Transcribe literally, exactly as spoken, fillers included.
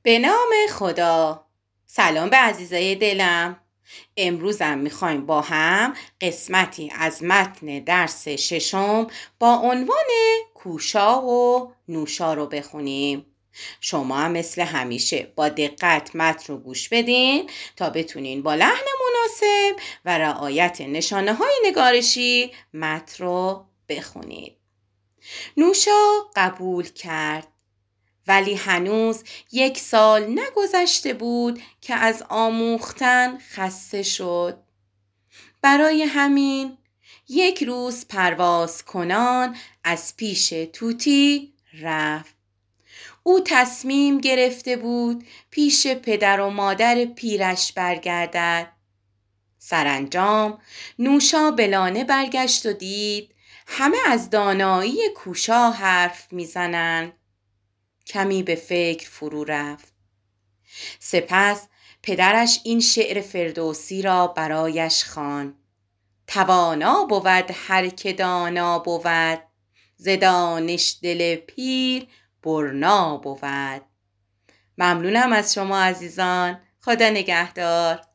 به نام خدا. سلام به عزیزای دلم. امروزم میخوایم با هم قسمتی از متن درس ششم با عنوان کوشا و نوشا رو بخونیم. شما هم مثل همیشه با دقت متن رو گوش بدین تا بتونین با لحن مناسب و رعایت نشانه های نگارشی متن رو بخونید. نوشا قبول کرد، ولی هنوز یک سال نگذشته بود که از آموختن خسته شد. برای همین یک روز پرواز کنان از پیش توتی رفت. او تصمیم گرفته بود پیش پدر و مادر پیرش برگردد. سرانجام نوشا به لانه برگشت و دید همه از دانایی کوشا حرف میزنند. کمی به فکر فرو رفت. سپس پدرش این شعر فردوسی را برایش خواند: توانا بود هر که دانا بود، ز دانش دل پیر برنا بود. ممنونم از شما عزیزان. خدا نگهدار.